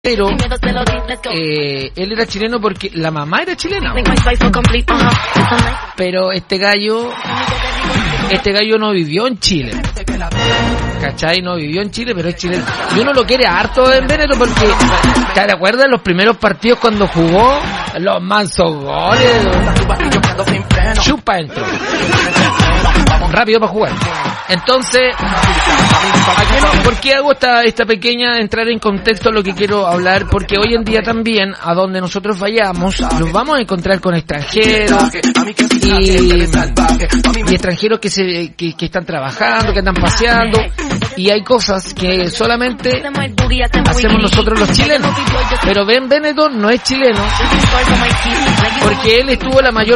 Pero él era chileno porque la mamá era chilena. Pero este gallo no vivió en Chile. ¿Cachai? No vivió en Chile, pero es chileno. Y uno lo quiere harto en Benetton porque, ¿te acuerdas los primeros partidos cuando jugó? Los mansos goles. Chupa dentro. Rápido para jugar. Entonces, ¿por qué hago esta pequeña entrada en contexto lo que quiero hablar? Porque hoy en día también, a donde nosotros vayamos, nos vamos a encontrar con extranjeros y extranjeros que están trabajando, que andan paseando, y hay cosas que solamente hacemos nosotros los chilenos. Pero Ben Benetton no es chileno, porque él estuvo la mayor